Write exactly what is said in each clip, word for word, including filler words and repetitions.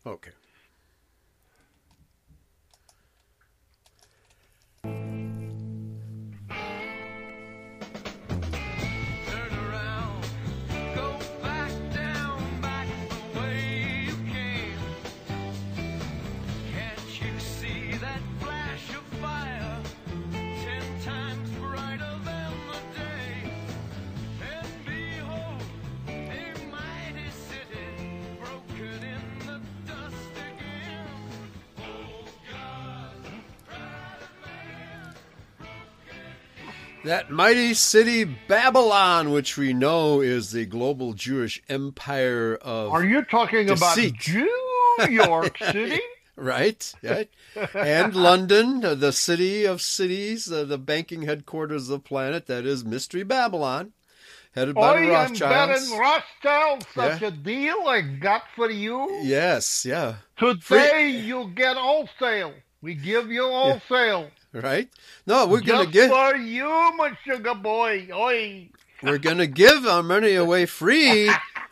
Okay. That mighty city Babylon, which we know is the global Jewish empire of Are you talking deceit. about New York City? Right, right. And London, uh, the city of cities, uh, the banking headquarters of the planet, that is Mystery Babylon, headed by Oi, the I'm Rothschilds. betting Rothschild, such Yeah. a deal I got for you. Yes, yeah. Today Free- you'll get wholesale. We give you wholesale. Right? No, we're going to Just give for you, my sugar boy. Oi. we're going to give our money away free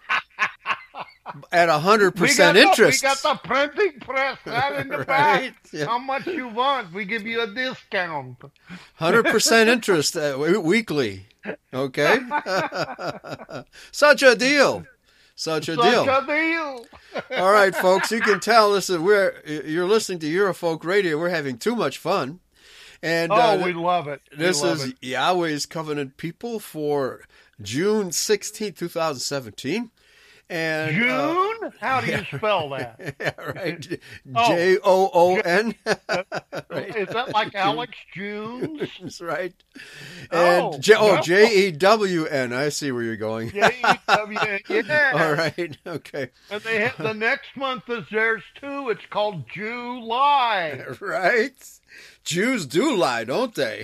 at a hundred We got, percent the, we interest. got the printing press right in the Right, back. yeah. How much you want? We give you a discount. Hundred percent interest uh, w- weekly. Okay, such a deal, such a Such deal. a deal. All right, folks, you can tell this is we're you're listening to Eurofolk Radio. We're having too much fun, and Oh, uh, we love it. We this love is it. Yahweh's Covenant People for June sixteenth, two thousand seventeen. And uh, June? How do you spell that? yeah, right, Oh. J O O N. Is that like Alex Jones? That's right. Oh, And J- oh, no. J E W N. I see where you're going. J E W N, yeah. All right. Okay. And they have, the next month is theirs too. It's called July. Right. Jews do lie, don't they?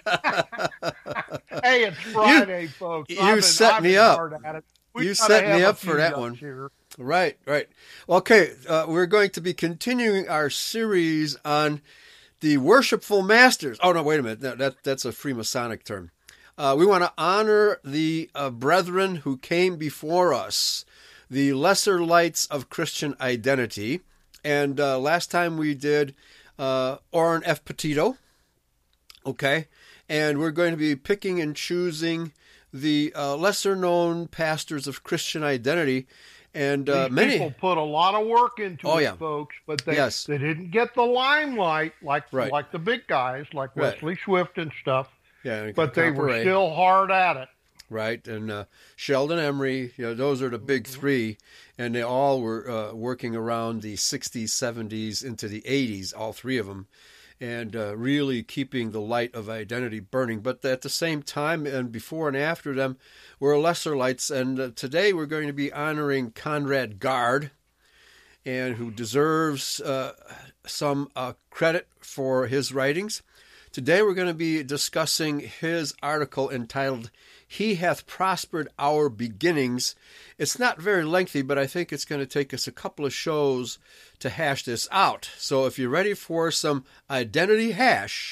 Hey, it's Friday, folks. you I've been, set I've me been up. hard at it. We You gotta set me have a up for few that jokes one. here. Right, right. Okay, uh, we're going to be continuing our series on the worshipful masters. Oh, no, wait a minute. No, that, that's a Freemasonic term. Uh, we want to honor the uh, brethren who came before us, the lesser lights of Christian identity. And uh, last time we did uh, Orrin F. Petito. Okay, and we're going to be picking and choosing the uh, lesser-known pastors of Christian identity, and uh, These many. people put a lot of work into Oh, it, yeah. folks, but they Yes. they didn't get the limelight like Right. like the big guys, like Right. Wesley Swift and stuff. Yeah, But they were Comparet, still hard at it. right, and uh, Sheldon Emery. You know, those are the big three, and they all were uh, working around the sixties, seventies, into the eighties. All three of them. And uh, really keeping the light of identity burning. But at the same time, and before and after them, were lesser lights. And uh, today we're going to be honoring Conrad Gard, and who deserves uh, some uh, credit for his writings. Today we're going to be discussing his article entitled, "He Hath Prospered Our Beginnings." It's not very lengthy, but I think it's going to take us a couple of shows to hash this out. So if you're ready for some identity hash,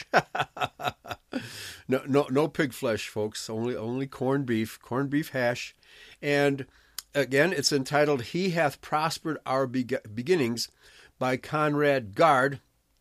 no, no, no pig flesh, folks. Only, only corned beef, corned beef hash. And again, it's entitled "He Hath Prospered Our Be- Beginnings" by Conrad Gard.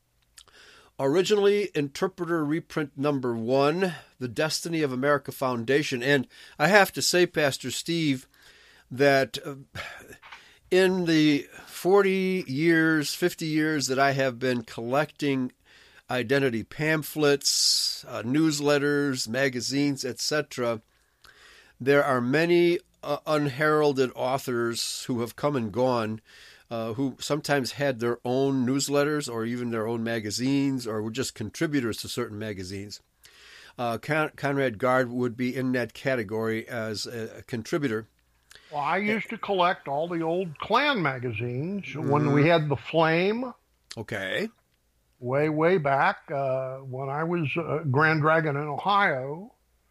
Originally, Interpreter reprint number one, The Destiny of America Foundation. And I have to say, Pastor Steve, that uh, in the forty years, fifty years that I have been collecting identity pamphlets, uh, newsletters, magazines, et cetera, there are many uh, unheralded authors who have come and gone, uh, who sometimes had their own newsletters or even their own magazines, or were just contributors to certain magazines. Uh, Con- Conrad Gard would be in that category as a, a contributor. Well, I used to collect all the old Klan magazines mm. when we had the Flame. Okay. Way, way back uh, when I was uh, Grand Dragon in Ohio.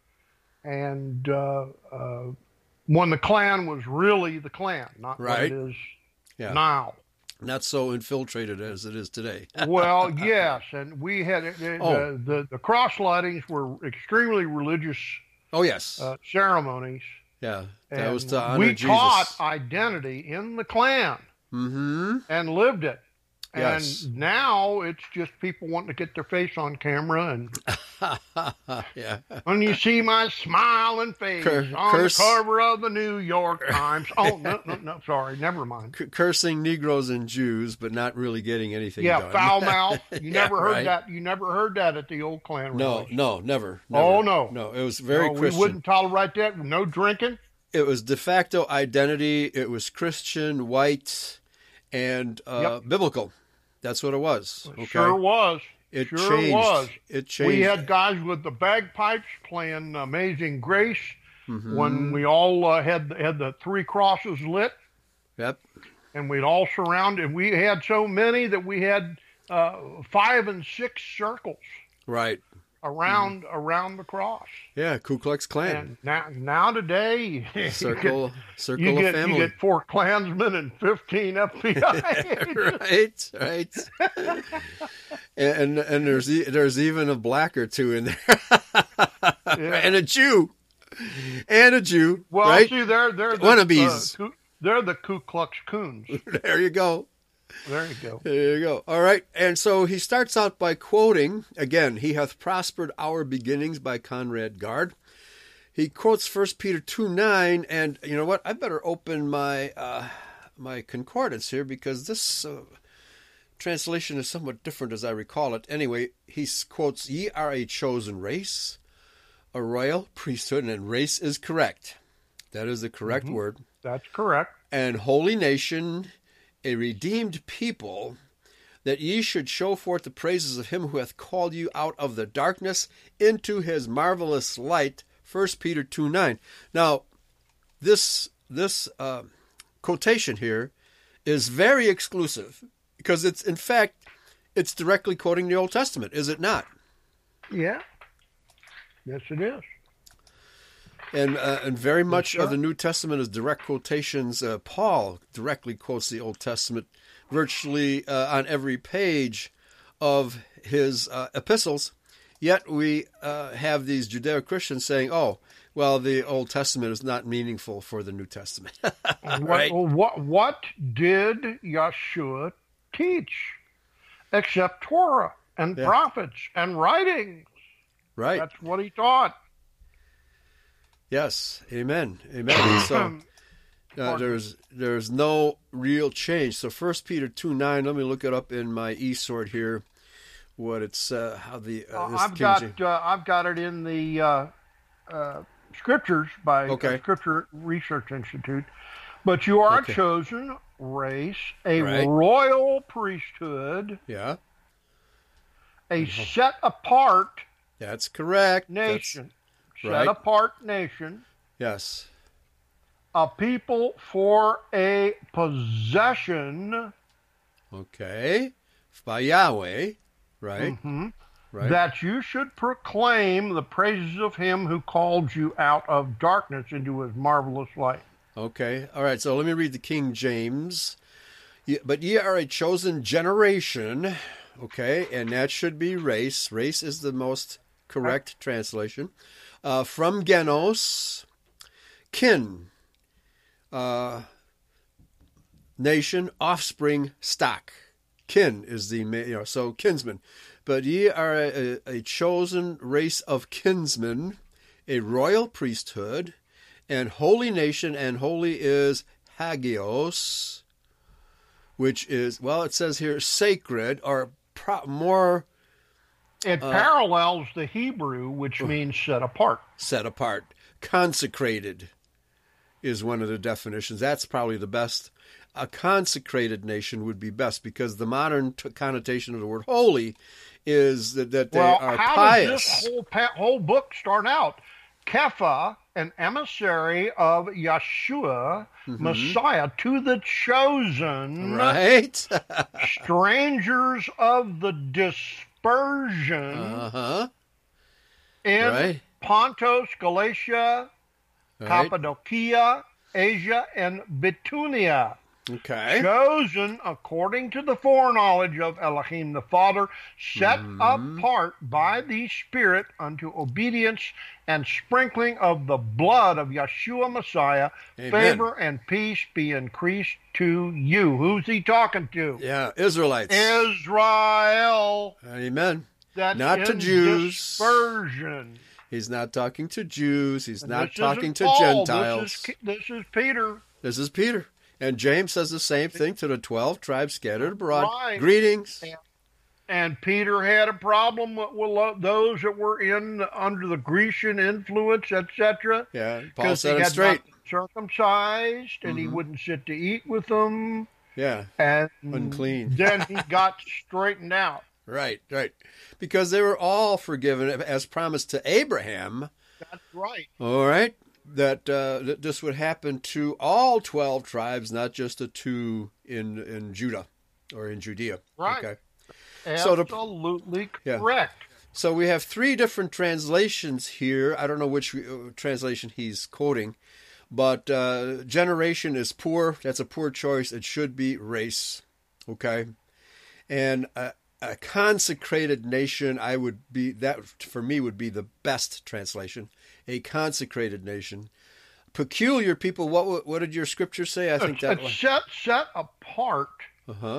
And uh, uh, when the Klan was really the Klan, not right. what it is yeah. now. Not so infiltrated as it is today. Well, yes. And we had uh, oh. the, the, the cross lightings were extremely religious oh, yes. uh, ceremonies. Yeah, that and was to honor we Jesus. taught identity in the Klan. Mm-hmm. and lived it. Yes. And now it's just people wanting to get their face on camera. And yeah. when you see my smiling face Cur- on curse. the cover of the New York Times. Oh, no, no, no, sorry, never mind. C- cursing Negroes and Jews, but not really getting anything Yeah, done. foul mouth. You Yeah, never heard right. that. You never heard that at the old Klan No, rallies. no, never, never. Oh, no. No, it was very No, we Christian. wouldn't tolerate that. No drinking. It was de facto identity. It was Christian, white, and uh, Yep. biblical. That's what it was. Okay? Sure was. It sure changed. was. It changed. We had guys with the bagpipes playing Amazing Grace Mhm. when we all uh, had had the three crosses lit, Yep. and we'd all surround. And we had so many that we had uh, five and six circles Right. around around the cross. Yeah. Ku Klux Klan. And now now today, you Circle. get, circle you of get, family. you get four Klansmen and fifteen F B I. right. Right. and and there's e- there's even a black or two in there, Yeah. and a Jew, and a Jew. Well, right. see, they're they're the, Wannabes. uh, Ku- they're the Ku Klux Coons. There you go. There you go. There you go. All right. And so he starts out by quoting, again, he hath prospered our beginnings by Conrad Gard. He quotes First Peter two nine, and you know what? I better open my uh, my concordance here because this uh, translation is somewhat different as I recall it. Anyway, he quotes, ye are a chosen race, a royal priesthood, and race is correct. That is the correct Mhm. word. That's correct. And holy nation, a redeemed people, that ye should show forth the praises of him who hath called you out of the darkness into his marvelous light. First Peter two nine. Now, this this uh, quotation here is very exclusive because it's, in fact, it's directly quoting the Old Testament, is it not? Yeah. Yes, it is. And uh, and very much sure. of the New Testament is direct quotations. Uh, Paul directly quotes the Old Testament virtually uh, on every page of his uh, epistles. Yet we uh, have these Judeo-Christians saying, oh, well, the Old Testament is not meaningful for the New Testament. Right? What, what, what did Yeshua teach except Torah and Yeah. prophets and writings? Right. That's what he taught. Yes. Amen. Amen. So uh, there's there's no real change. So First Peter two nine. Let me look it up in my eSword here. What it's uh, how the uh, Uh, this I've King got James- uh, I've got it in the uh, uh, scriptures by Okay. uh, Scripture Research Institute. But you are Okay. a chosen race, a Right. royal priesthood, yeah, a set apart that's correct. nation, set right. apart nation, That's, yes. a people for a possession, Okay. By Yahweh. Right. mhm, Right. that you should proclaim the praises of him who called you out of darkness into his marvelous light. Okay. All right. So let me read the King James. Ye- But ye are a chosen generation. Okay. And that should be race. Race is the most correct translation. Uh, from Genos, kin, uh, nation, offspring, stock. Kin is the, ma- you know, so kinsman. But ye are a, a chosen race of kinsmen, a royal priesthood, and holy nation, and holy is hagios, which is, well, it says here sacred, or pro- more It Uh, parallels the Hebrew, which means set apart. set apart. Consecrated is one of the definitions. That's probably the best. A consecrated nation would be best because the modern t- connotation of the word holy is that, that they Well, are how pious. does this whole pa- whole book start out? Kepha, an emissary of Yeshua, Messiah, to the chosen, Right? strangers of the dispersion uh-huh. in Right. Pontus, Galatia, Right. Cappadocia, Asia, and Bithynia. Okay. Chosen according to the foreknowledge of Elohim the Father, set Mhm. apart by the Spirit unto obedience and sprinkling of the blood of Yeshua Messiah, Amen. favor and peace be increased to you. Who's he talking to? Yeah, Israelites. Israel. Amen. That's Not to in Jews. dispersion. He's not talking to Jews. He's And not this talking isn't to Paul. Gentiles. This is, this is Peter. This is Peter. And James says the same thing to the twelve tribes scattered abroad. Right. Greetings. And, and Peter had a problem with, with those that were in under the Grecian influence, et cetera. Yeah, Paul Because set he him had straight. not been circumcised, and he Mhm. wouldn't sit to eat with them. Yeah, And unclean. then he got straightened out. Right, right. Because they were all forgiven as promised to Abraham. That's right. All right. That, uh, that this would happen to all twelve tribes, not just the two in in Judah or in Judea. Right. Okay. So the- Absolutely Yeah. correct. So we have three different translations here. I don't know which uh, translation he's quoting, but uh, generation is poor. That's a poor choice. It should be race. Okay. And a, a consecrated nation, I would be, that for me would be the best translation. A consecrated nation. Peculiar people, what what did your scripture say? I think It's, that it's one. set set apart Uh-huh.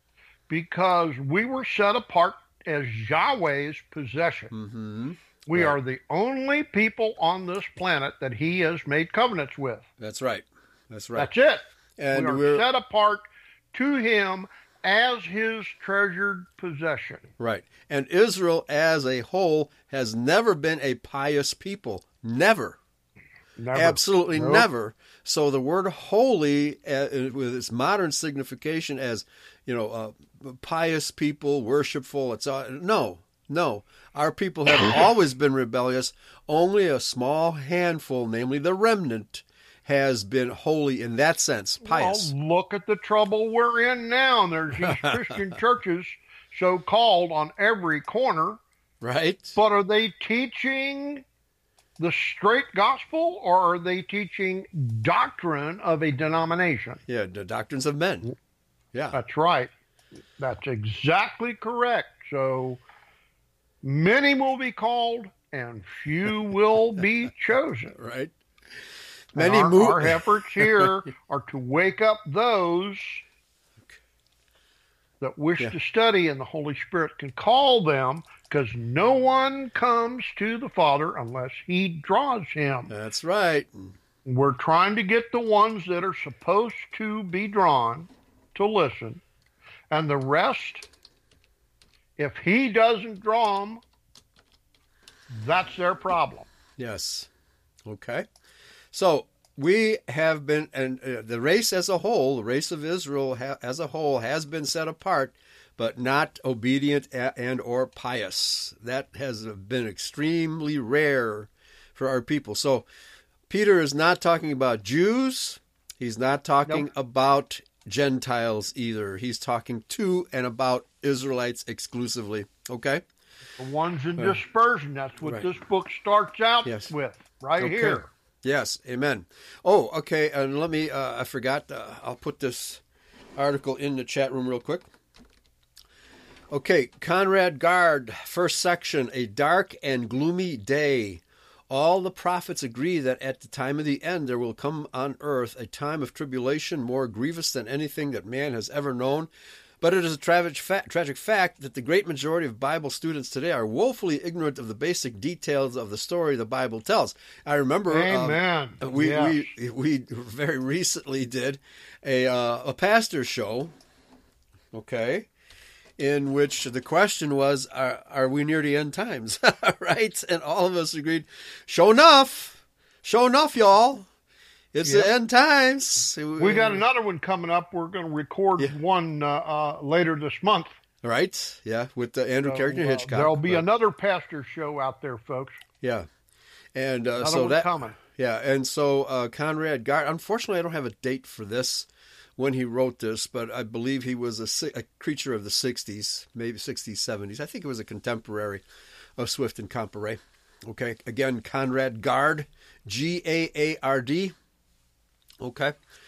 because we were set apart as Yahweh's possession. Mm-hmm. We Right. are the only people on this planet that he has made covenants with. That's right. That's right. That's it. And we are we're set apart to him as his treasured possession. right. And Israel as a whole has never been a pious people. Never. Never. Absolutely Nope. never. So the word holy, uh, with its modern signification as, you know, uh, pious people, worshipful, it's uh, no, no. Our people have always been rebellious. Only a small handful, namely the remnant, has been holy in that sense, pious. Well, look at the trouble we're in now. And there's these Christian churches, so-called, on every corner. Right? But are they teaching the straight gospel, or are they teaching doctrine of a denomination? Yeah, the doctrines of men. Yeah. That's right. That's exactly correct. So many will be called, and few will be chosen. Right. And Many our, move. our efforts here are to wake up those that wish Yeah. to study, and the Holy Spirit can call them, because no one comes to the Father unless he draws him. That's right. We're trying to get the ones that are supposed to be drawn to listen, and the rest, if he doesn't draw them, that's their problem. Yes. Okay. So we have been, and uh, the race as a whole, the race of Israel ha- as a whole has been set apart, but not obedient a- and or pious. That has been extremely rare for our people. So Peter is not talking about Jews. He's not talking Nope. about Gentiles either. He's talking to and about Israelites exclusively. Okay? The ones in dispersion, that's what Right. this book starts out Yes. with, right Okay. here. Yes, amen. Oh, okay, and let me, uh, I forgot, uh, I'll put this article in the chat room real quick. Okay, Conrad Gard, first section, A Dark and Gloomy Day. All the prophets agree that at the time of the end there will come on earth a time of tribulation more grievous than anything that man has ever known. But it is a tragic fact, tragic fact that the great majority of Bible students today are woefully ignorant of the basic details of the story the Bible tells. I remember um, Amen. we, Yes. we we very recently did a uh, a pastor show, okay, in which the question was, are, are we near the end times? Right? And all of us agreed, sure enough, sure enough, y'all. It's Yep. the end times. We got another one coming up. We're going to record Yeah. one uh, uh, later this month. Right? Yeah, with uh, Andrew So, Carrigan uh, Hitchcock. there'll be But- another pastor show out there, folks. Yeah. And uh, Another so one that coming. Yeah, and so uh, Conrad Gard, unfortunately I don't have a date for this when he wrote this, but I believe he was a, si- a creature of the sixties, maybe sixties, seventies. I think it was a contemporary of Swift and Comparet. Okay, again, Conrad Gard, G A A R D. Okay.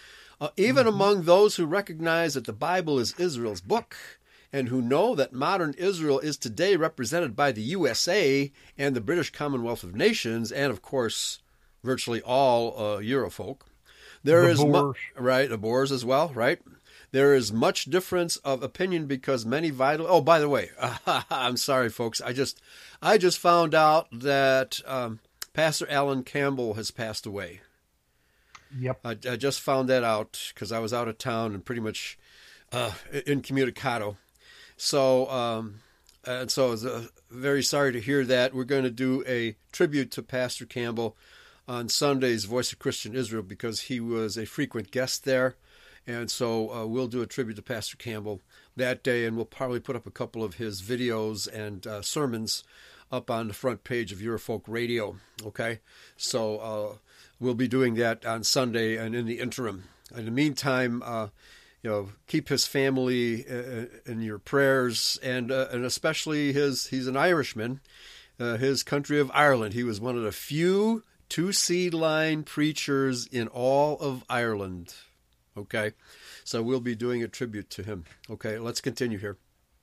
Uh, even Mm-hmm. among those who recognize that the Bible is Israel's book and who know that modern Israel is today represented by the U S A and the British Commonwealth of Nations, and of course, virtually all uh, Eurofolk, there The is mu- Boers. right the Boers as well, right? There is much difference of opinion because many vital. Oh, by the way, I'm sorry, folks. I just I just found out that um, Pastor Alan Campbell has passed away. Yep. I, I just found that out because I was out of town and pretty much uh, incommunicado. So, um, and so I was uh, very sorry to hear that. We're going to do a tribute to Pastor Campbell on Sunday's Voice of Christian Israel because he was a frequent guest there. And so uh, we'll do a tribute to Pastor Campbell that day, and we'll probably put up a couple of his videos and uh, sermons up on the front page of Eurofolk Radio. Okay? So uh, we'll be doing that on Sunday and in the interim. In the meantime, uh, you know, keep his family in your prayers, and uh, and especially his. He's an Irishman, uh, his country of Ireland. He was one of the few two-seed line preachers in all of Ireland. Okay, so we'll be doing a tribute to him. Okay, let's continue here.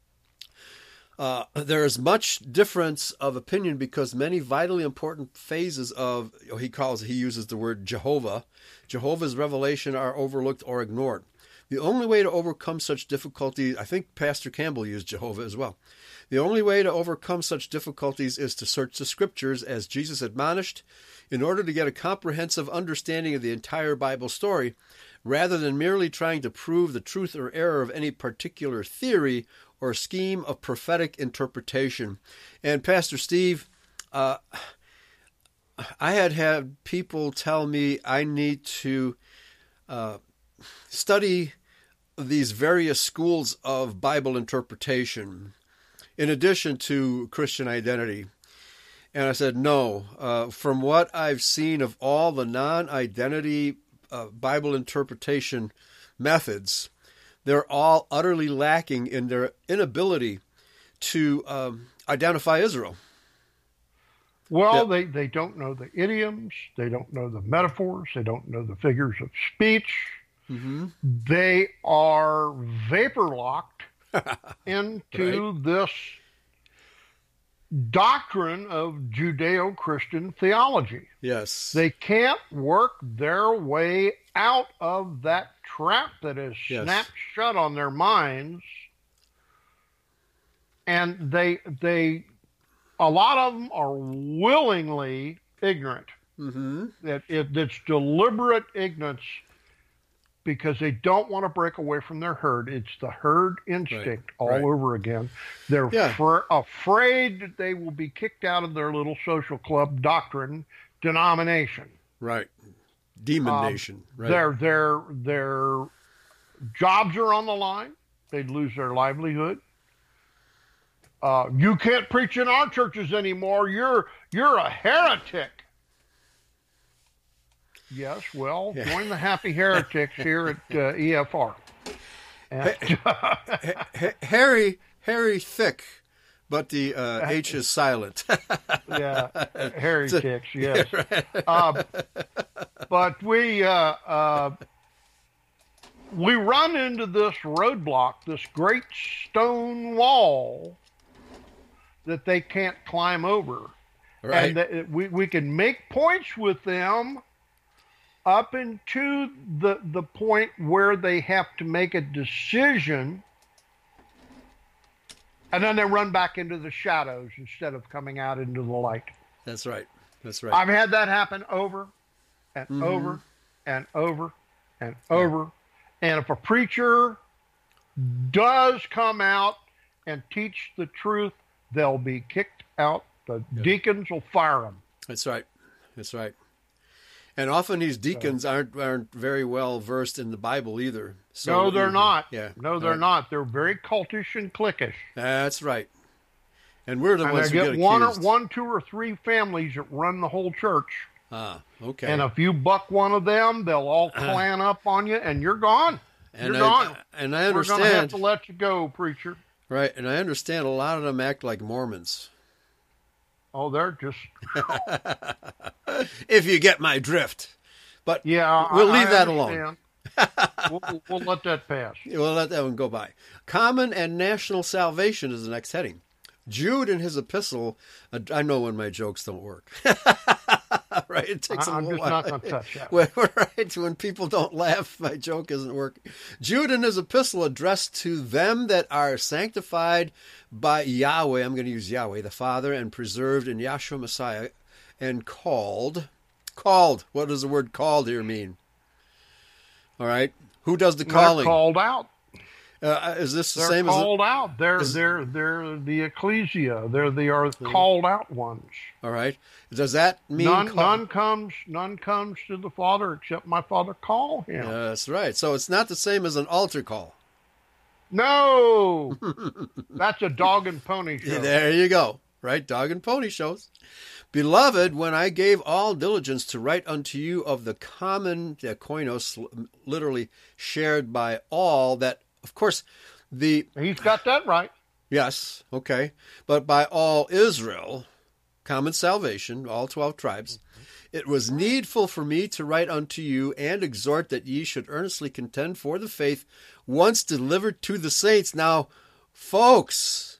Uh, there is much difference of opinion because many vitally important phases of, he calls, he uses the word Jehovah, Jehovah's revelation are overlooked or ignored. The only way to overcome such difficulties, I think Pastor Campbell used Jehovah as well. The only way to overcome such difficulties is to search the scriptures as Jesus admonished in order to get a comprehensive understanding of the entire Bible story, rather than merely trying to prove the truth or error of any particular theory or scheme of prophetic interpretation. And Pastor Steve, uh, I had had people tell me I need to uh, study these various schools of Bible interpretation in addition to Christian identity. And I said, no, uh, from what I've seen of all the non-identity uh, Bible interpretation methods, they're all utterly lacking in their inability to um, identify Israel. Well, Yeah. they, they don't know the idioms. They don't know the metaphors. They don't know the figures of speech. Mm-hmm. They are vapor locked into Right. this doctrine of Judeo-Christian theology. Yes. They can't work their way out of that trap that is Yes. snapped shut on their minds. And they, they, a lot of them are willingly ignorant. Mm-hmm. That it, it's deliberate ignorance because they don't want to break away from their herd. It's the herd instinct Right. all Right. over again. They're Yeah. fr- afraid that they will be kicked out of their little social club doctrine denomination. Right. Demon Um, nation. Right. Their their their jobs are on the line. They'd lose their livelihood. Uh, you can't preach in our churches anymore. You're you're a heretic. Yes, well, Yeah. join the happy heretics here at uh, E F R. And, H- Harry, Harry Thick, but the uh, H is silent. yeah, heretics, yes. Uh, but we uh, uh, we run into this roadblock, this great stone wall that they can't climb over. Right. And that we, we can make points with them up into the the point where they have to make a decision, and then they run back into the shadows instead of coming out into the light. That's right. That's right. I've had that happen over and Mhm. over and over and over. And if a preacher does come out and teach the truth, they'll be kicked out. The Yeah. deacons will fire them. That's right. That's right. And often these deacons aren't aren't very well versed in the Bible either. So no, they're you- not. Yeah. No, they're Right. not. They're very cultish and cliquish. That's right. And we're the And ones they who get get one, or, accused. one, two, or three families that run the whole church. Ah, okay. And if you buck one of them, they'll all clan up on you, and you're gone. and you're I, gone. and I We're going to have understand. to let you go, preacher. Right, and I understand a lot of them act like Mormons. Oh, they're just If you get my drift. But yeah. we'll I- leave I that alone. understand. we'll, we'll let that pass. We'll let that one go by. Common and national salvation is the next heading. Jude in his epistle, uh, I know when my jokes don't work. Right? It takes I'm a just while. not going to touch that. When, right, when people don't laugh, my joke isn't working. Jude in his epistle addressed to them that are sanctified by Yahweh, I'm going to use Yahweh, the Father, and preserved in Yahshua Messiah, and called. Called. What does the word called here mean? All right. Who does the calling? They're called out. Uh, is this the They're same called as... A, out. They're, is, they're, they're the ecclesia. They're, they are called out ones. All right. Does that mean... None, call, none comes none comes to the Father except my Father call him. uh, that's right. So it's not the same as an altar call. No! That's a dog and pony show. Yeah, there you go. Right? Dog and pony shows. Beloved, when I gave all diligence to write unto you of the common, the koinos, literally shared by all, that, of course, the... He's got that right. Yes, okay. But by all Israel, common salvation, all twelve tribes, it was needful for me to write unto you and exhort that ye should earnestly contend for the faith once delivered to the saints. Now, folks,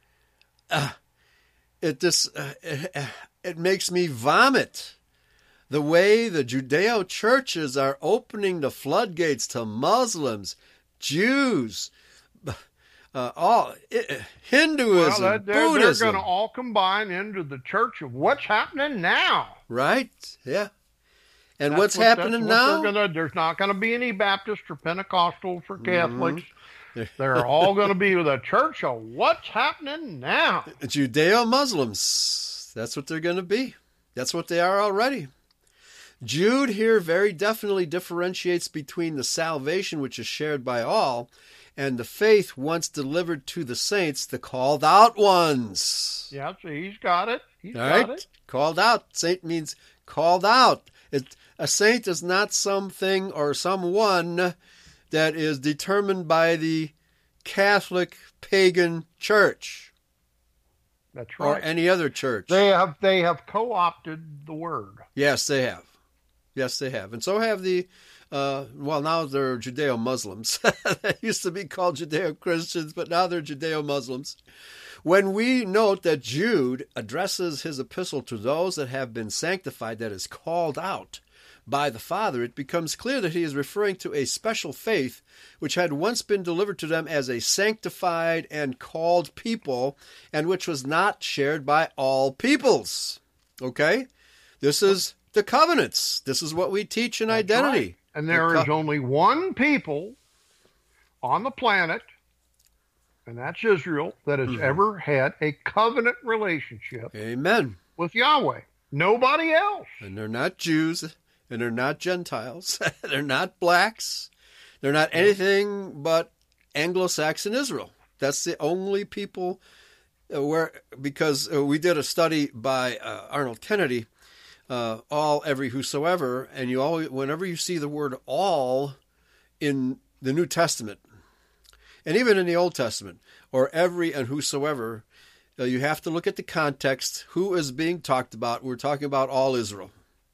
uh, it just... Uh, uh, It makes me vomit the way the Judeo churches are opening the floodgates to Muslims, Jews, uh, all uh, Hinduism, well, they're, Buddhism. They're going to all combine into the church of what's happening now. Right? Yeah. And That's what's what, happening now? Gonna, there's not going to be any Baptist or Pentecostal for Catholics. Mm-hmm. They're all going to be the church of what's happening now. Judeo Muslims. That's what they're going to be. That's what they are already. Jude here very definitely differentiates between the salvation which is shared by all and the faith once delivered to the saints, the called out ones. Yeah, see, he's got it. He's all got right? it. Called out. Saint means called out. It, a saint is not something or someone that is determined by the Catholic pagan church. That's right. Or any other church. They have they have co-opted the word. Yes, they have. Yes, they have. And so have the, uh, well, now they're Judeo-Muslims. They used to be called Judeo-Christians, but now they're Judeo-Muslims. When we note that Jude addresses his epistle to those that have been sanctified, that is called out by the Father, it becomes clear that he is referring to a special faith which had once been delivered to them as a sanctified and called people, and which was not shared by all peoples. Okay? This is the covenants. This is what we teach in That's identity. Right. And there the is co- only one people on the planet, and that's Israel, that has mm-hmm. ever had a covenant relationship Amen. With Yahweh. Nobody else. And they're not Jews. And they're not Gentiles. They're not blacks. They're not anything but Anglo-Saxon Israel. That's the only people where, because we did a study by uh, Arnold Kennedy, uh, all, every, whosoever, and you always, whenever you see the word all in the New Testament, and even in the Old Testament, or every and whosoever, uh, you have to look at the context. Who is being talked about? We're talking about all Israel.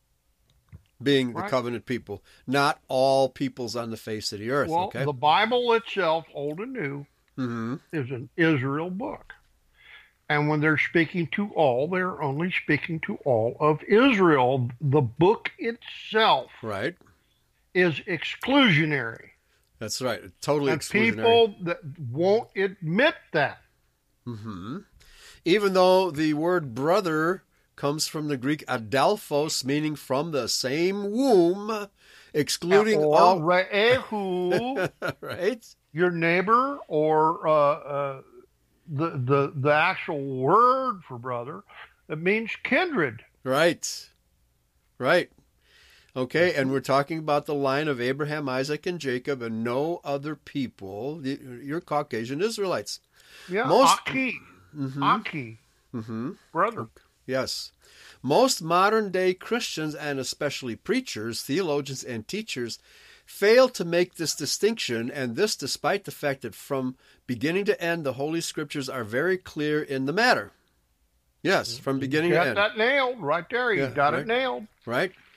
Being the right. covenant people, not all peoples on the face of the earth. Well, okay? The Bible itself, Old and New, mm-hmm. is an Israel book. And when they're speaking to all, they're only speaking to all of Israel. The book itself right. is exclusionary. That's right. Totally and exclusionary. People that won't admit that. Mm-hmm. Even though the word brother comes from the Greek adelphos, meaning from the same womb, excluding or all... re'ehu, right? Your neighbor, or uh, uh, the, the, the actual word for brother, it means kindred. Right. Right. Okay, and we're talking about the line of Abraham, Isaac, and Jacob, and no other people. You're Caucasian Israelites. Yeah, Most... Aki. Mm-hmm. Aki. Mm-hmm. Brother. Yes. Most modern-day Christians, and especially preachers, theologians, and teachers, fail to make this distinction, and this despite the fact that from beginning to end, the Holy Scriptures are very clear in the matter. Yes, from beginning you got to end. Got that nailed right there. You yeah, got right, it nailed. Right.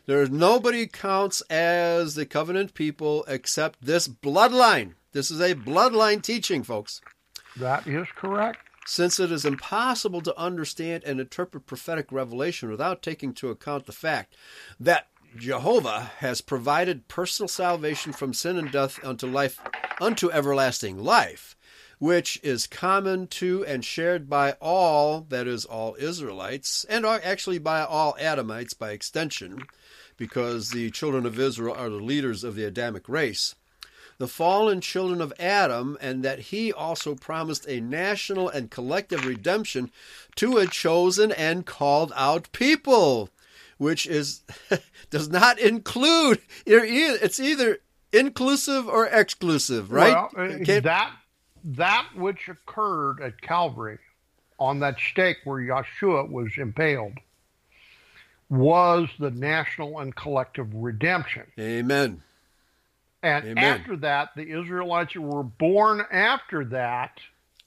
There's nobody counts as the covenant people except this bloodline. This is a bloodline teaching, folks. That is correct. Since it is impossible to understand and interpret prophetic revelation without taking into account the fact that Jehovah has provided personal salvation from sin and death unto life, unto everlasting life, which is common to and shared by all, that is, all Israelites, and are actually by all Adamites by extension, because the children of Israel are the leaders of the Adamic race, the fallen children of Adam, and that he also promised a national and collective redemption to a chosen and called out people, which is does not include, it's either inclusive or exclusive, right? Well, that that which occurred at Calvary on that stake where Yeshua was impaled was the national and collective redemption. Amen. And Amen. After that, the Israelites who were born after that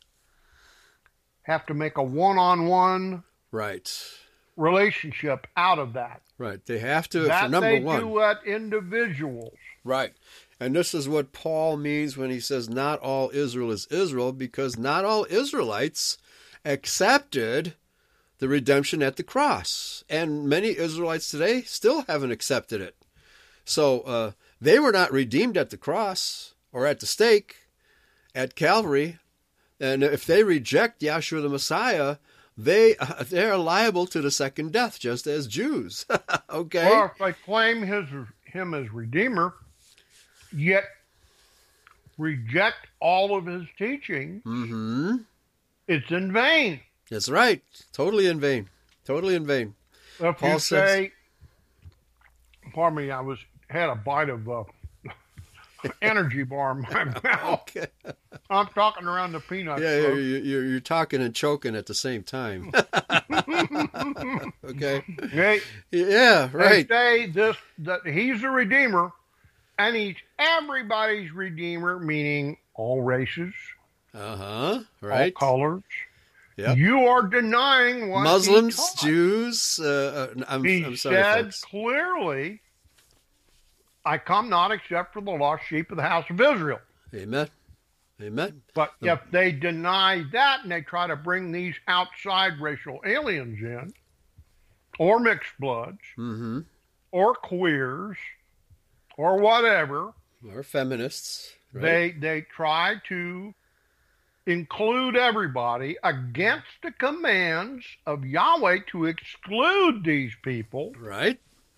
have to make a one-on-one right relationship out of that. Right. They have to, that for number they one. do at individuals. Right. And this is what Paul means when he says not all Israel is Israel, because not all Israelites accepted the redemption at the cross. And many Israelites today still haven't accepted it. So uh, they were not redeemed at the cross or at the stake at Calvary. And if they reject Yahshua the Messiah, they uh, they are liable to the second death, just as Jews. Okay? Or if they claim his, him as Redeemer, yet reject all of his teaching, Mm-hmm. it's in vain. That's right. Totally in vain. Totally in vain. If Paul you says- say, pardon me, I was had a bite of uh, energy bar in my mouth. Okay. I'm talking around the peanuts. Yeah, folks. you're, you're, you're talking and choking at the same time. Okay. They, Yeah, they right. say this that he's a redeemer, and he's everybody's redeemer, meaning all races, Uh-huh. Right. all colors. Yep. You are denying what Muslims, he taught. Jews. Uh, uh, I'm, He I'm sorry, said folks. clearly, I come not except for the lost sheep of the house of Israel. Amen. Amen. But if they deny that and they try to bring these outside racial aliens in, or mixed bloods, Mm-hmm. or queers, or whatever, Or feminists. Right? they they try to include everybody against the commands of Yahweh to exclude these people. Right?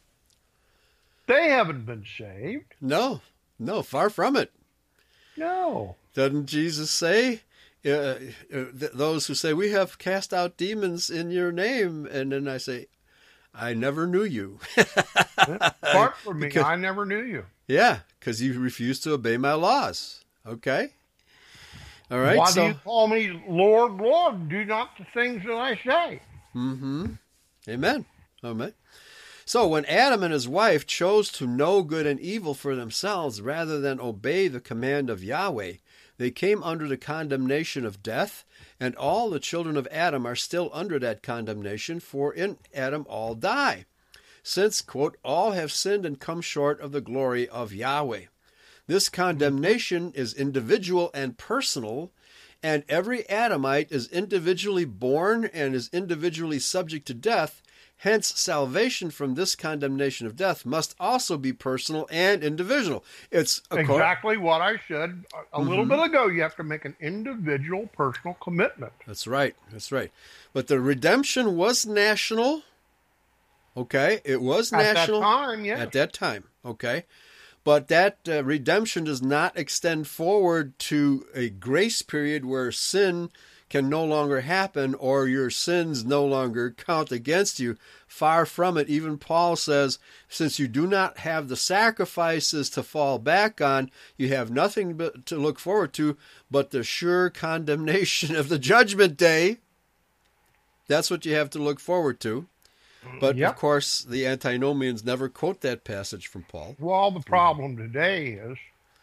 They haven't been saved. No. No, far from it. No. Doesn't Jesus say, uh, uh, th- those who say, we have cast out demons in your name? And then I say, I never knew you. Apart from me, Because- I never knew you. Yeah, because you refuse to obey my laws. Okay? All right, Why so... do you call me Lord, Lord? Do not the things that I say. Mm-hmm. Amen. Amen. So when Adam and his wife chose to know good and evil for themselves rather than obey the command of Yahweh, they came under the condemnation of death, and all the children of Adam are still under that condemnation, for in Adam all die. Since, quote, all have sinned and come short of the glory of Yahweh. This condemnation is individual and personal, and every Adamite is individually born and is individually subject to death. Hence, salvation from this condemnation of death must also be personal and individual. It's a co- Exactly what I said a, a little bit ago. You have to make an individual, personal commitment. That's right. That's right. But the redemption was national. Okay, it was At national that time, yes. At that time. Okay, but that uh, redemption does not extend forward to a grace period where sin can no longer happen or your sins no longer count against you. Far from it. Even Paul says, since you do not have the sacrifices to fall back on, you have nothing but to look forward to but the sure condemnation of the judgment day. That's what you have to look forward to. But, Yep. of course, the antinomians never quote that passage from Paul. Well, the problem today is,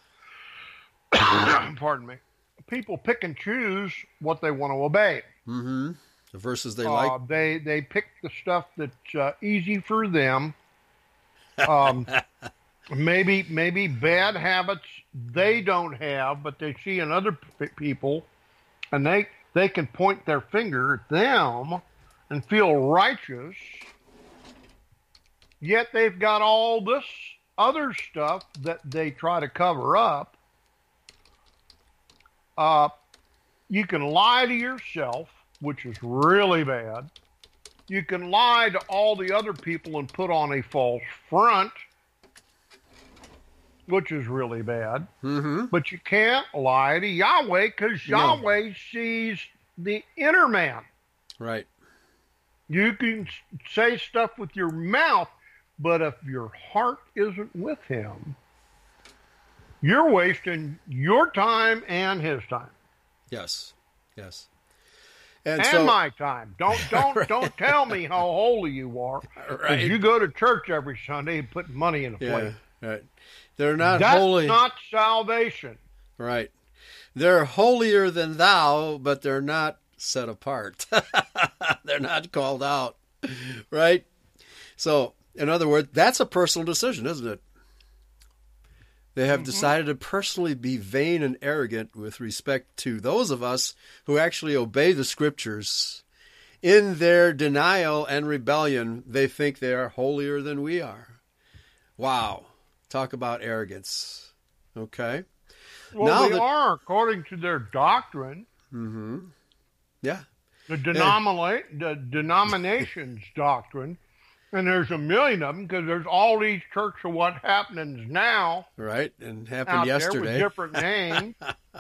pardon me, people pick and choose what they want to obey. Mm-hmm. The verses they Uh, like. they they pick the stuff that's uh, easy for them Um, maybe maybe bad habits they don't have, but they see in other p- people, and they they can point their finger at them and feel righteous. Yet they've got all this other stuff that they try to cover up. Uh, you can lie to yourself, which is really bad. You can lie to all the other people and put on a false front, which is really bad. Mm-hmm. But you can't lie to Yahweh because No. Yahweh sees the inner man. Right. You can s- say stuff with your mouth, but if your heart isn't with him, you're wasting your time and his time. Yes. Yes. And, And so, my time. Don't don't Right. don't tell me how holy you are. Because Right. you go to church every Sunday and put money in a plate. yeah, right. They're not That's holy. not salvation. Right. They're holier than thou, but they're not set apart. They're not called out. Right? So, in other words, that's a personal decision, isn't it? They have Mhm. decided to personally be vain and arrogant with respect to those of us who actually obey the scriptures. In their denial and rebellion, they think they are holier than we are. Wow. Talk about arrogance. Okay. Well, Now they that- are, according to their doctrine, Mm-hmm. Yeah. the, denomina- the denomination's doctrine. And there's a million of them because there's all these church of what happenings now Right. And happened out yesterday. there with different names.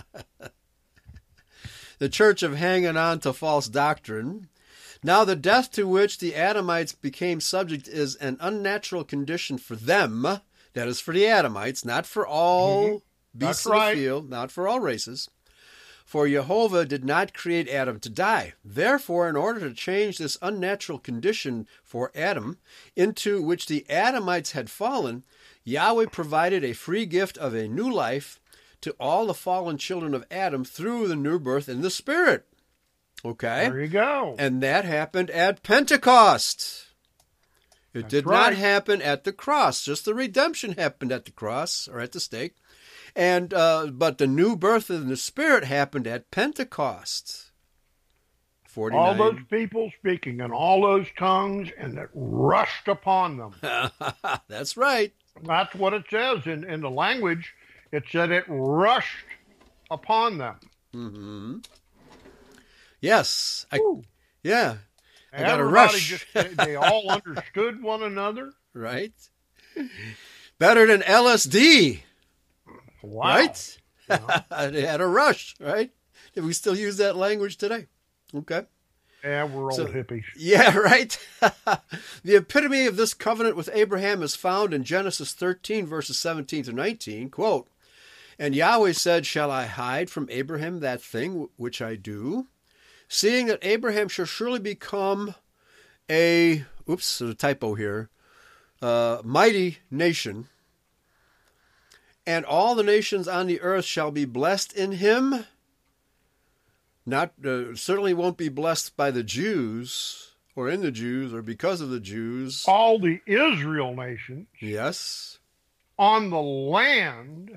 The church of hanging on to false doctrine. Now the death to which the Adamites became subject is an unnatural condition for them. That is for the Adamites, not for all Mhm. beasts That's of right. the field, not for all races. For Jehovah did not create Adam to die. Therefore, in order to change this unnatural condition for Adam, into which the Adamites had fallen, Yahweh provided a free gift of a new life to all the fallen children of Adam through the new birth in the Spirit. Okay? There you go. And that happened at Pentecost. It That's did right. not happen at the cross. Just the redemption happened at the cross or at the stake. And uh, but the new birth in the Spirit happened at Pentecost. forty-nine. All those people speaking in all those tongues, and it rushed upon them. That's right. That's what it says in, in the language. It said it rushed upon them. hmm Yes. I, Woo. yeah. I got a Everybody rush. Just, they, they all understood one another. Right? Better than L S D. Wow. Right? Yeah. They had a rush, right? Do we still use that language today? Okay. Yeah, we're old So- hippies. Yeah, right? The epitome of this covenant with Abraham is found in Genesis thirteen, verses seventeen to nineteen. Quote, "And Yahweh said, Shall I hide from Abraham that thing which I do? Seeing that Abraham shall surely become a," oops, there's a typo here, uh, "mighty nation, and all the nations on the earth shall be blessed in him." Not uh, certainly won't be blessed by the Jews or in the Jews or because of the Jews. All the Israel nations Yes. on the land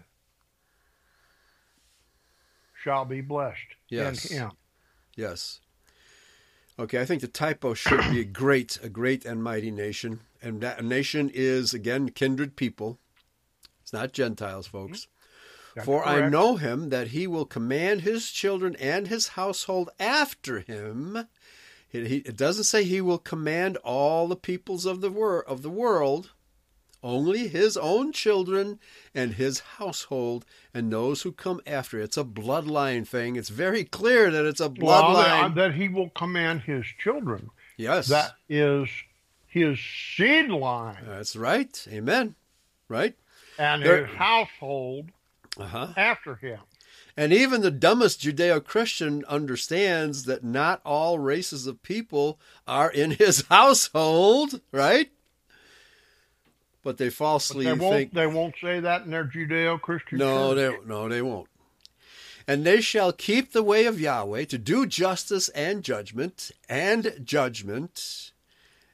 shall be blessed Yes. in him. Yes. Okay, I think the typo should be a great, a great and mighty nation. And that nation is, again, kindred people. It's not Gentiles, folks. That's For I correct. know him that he will command his children and his household after him. It, he, it doesn't say he will command all the peoples of the wor- of the world. Only his own children and his household and those who come after. It's a bloodline thing. It's very clear that it's a Well, bloodline. that, that he will command his children. Yes. That is his seed line That's right. Amen. Right? and There- his household Uh-huh. after him. And even the dumbest Judeo-Christian understands that not all races of people are in his household, right? But they But falsely they won't. think They won't say that in their Judeo-Christian no, church. they no, they won't. And they shall keep the way of Yahweh to do justice and judgment and judgment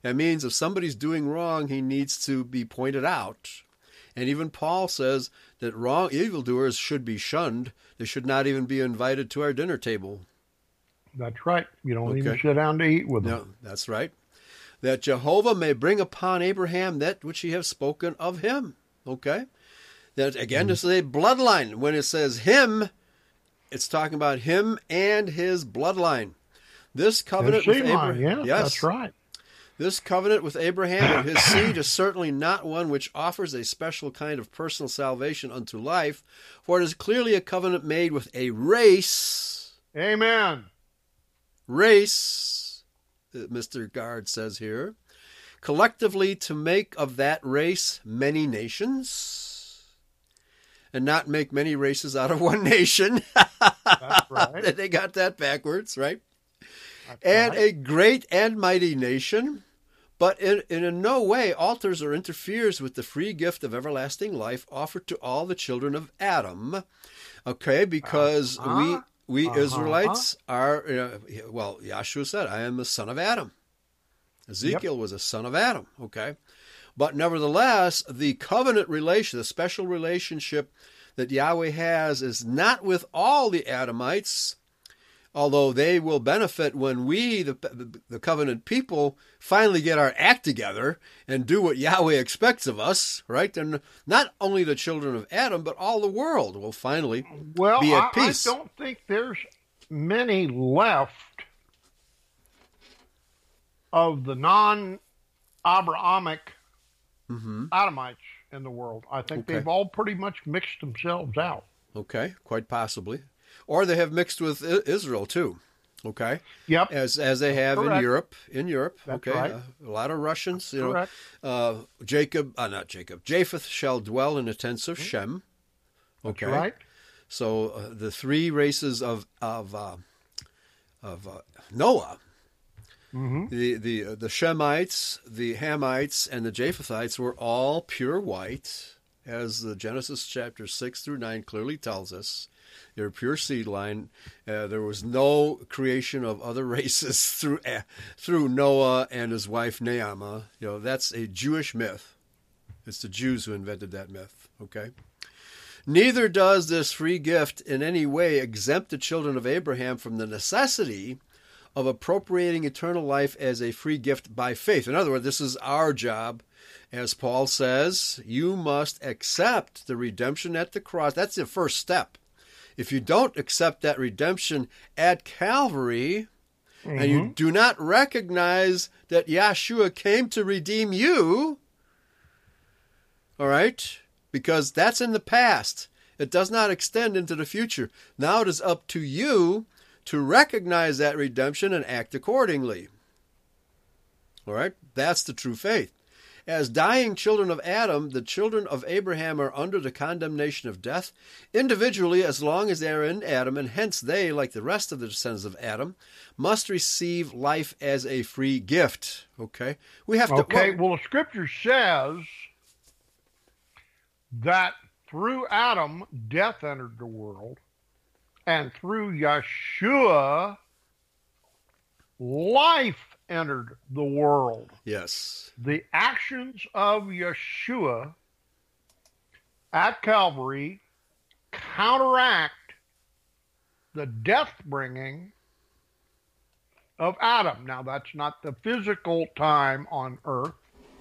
That means if somebody's doing wrong, he needs to be pointed out. And even Paul says that wrong evildoers should be shunned. They should not even be invited to our dinner table. That's right. You don't Okay. even sit down to eat with them. No, that's right. That Jehovah may bring upon Abraham that which he has spoken of him. Okay? That again, this is a bloodline. When it says him, it's talking about him and his bloodline. This covenant His with seed line, Abraham. yeah, that's right. This covenant with Abraham and his seed is certainly not one which offers a special kind of personal salvation unto life, for it is clearly a covenant made with a race. Amen. Race, Mister Guard says here, collectively to make of that race many nations, and not make many races out of one nation. That's right. They got that backwards, right? That's And right. a great and mighty nation, but in, in no way alters or interferes with the free gift of everlasting life offered to all the children of Adam. Okay, because Uh-huh. we we Uh-huh. Israelites are, uh, well, Yahshua said, I am the son of Adam. Ezekiel was a son of Adam, okay? But nevertheless, the covenant relation, the special relationship that Yahweh has is not with all the Adamites, although they will benefit when we, the, the covenant people, finally get our act together and do what Yahweh expects of us, right? And not only the children of Adam, but all the world will finally well, be at I, peace. I don't think there's many left of the non-Abrahamic Mm-hmm. Adamites in the world. I think Okay. they've all pretty much mixed themselves out. Okay, quite possibly. Or they have mixed with I- Israel too, okay? Yep. As as they have in Correct. Europe, in Europe, That's okay? right. Uh, a lot of Russians, you Correct. know. Uh, Jacob, uh, not Jacob, Japheth shall dwell in the tents of Shem. Okay. That's right. So uh, the three races of of uh, of uh, Noah, Mm-hmm. the the uh, the Shemites, the Hamites, and the Japhethites were all pure white, as the Genesis chapter six through nine clearly tells us. They're a pure seed line. Uh, there was no creation of other races through uh, through Noah and his wife Naamah. You know, that's a Jewish myth. It's the Jews who invented that myth. Okay. Neither does this free gift in any way exempt the children of Abraham from the necessity of appropriating eternal life as a free gift by faith. In other words, this is our job. As Paul says, you must accept the redemption at the cross. That's the first step. If you don't accept that redemption at Calvary, Mm-hmm. and you do not recognize that Yahshua came to redeem you, all right, because that's in the past. It does not extend into the future. Now it is up to you to recognize that redemption and act accordingly. All right? That's the true faith. As dying children of Adam, the children of Abraham are under the condemnation of death, individually as long as they are in Adam, and hence they, like the rest of the descendants of Adam, must receive life as a free gift. Okay? We have to... Okay, well, the scripture says that through Adam, death entered the world, and through Yeshua, life entered the world. Yes. The actions of Yeshua at Calvary counteract the death bringing of Adam. Now, that's not the physical time on earth.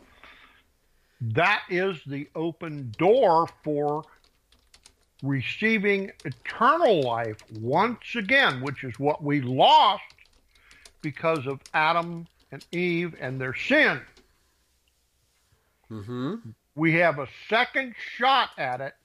That is the open door for receiving eternal life once again, which is what we lost because of Adam and Eve and their sin. Mm-hmm. We have a second shot at it,